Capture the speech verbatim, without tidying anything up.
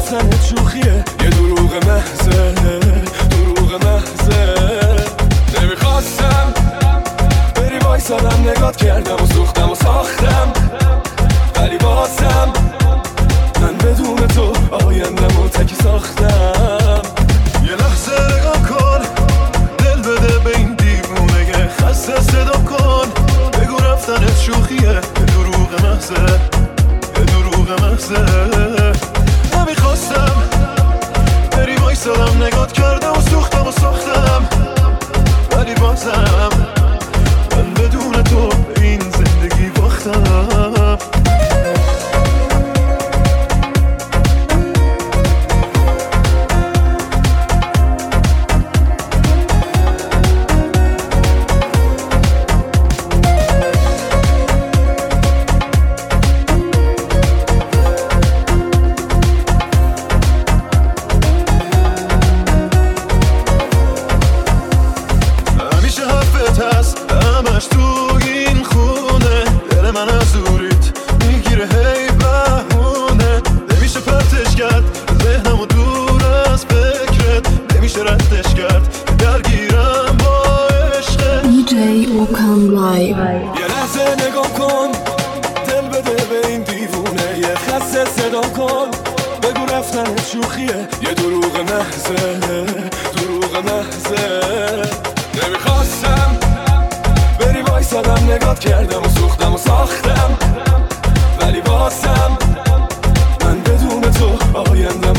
رفتنت شوخیه، یه دروغ محضه، دروغ محضه. نمیخواستم بری وایسادم نگات کردم و سوختم و ساختم، ولی بازم من بدون تو آیندم و تکی ساختم. یه لحظه نگاه کن، دل بده به این دیوونه خسته صدا کن، بگو رفتنت شوخیه، یه دروغ محضه، یه دروغ محضه. نمیخواستم بری وایسادم نگات کردم و سوختم و ساختم، ولی بازم من بدون تو به این زندگی باختم. یه لحظه نگاه کن، دل بده به این دیوونه یه خسته صدا کن، بگو رفتنت شوخیه، یه دروغ محضه، دروغ محضه. نمیخواستم بری وایسادم نگات کردم و سوختم و ساختم، ولی بازم من بدون تو آیندم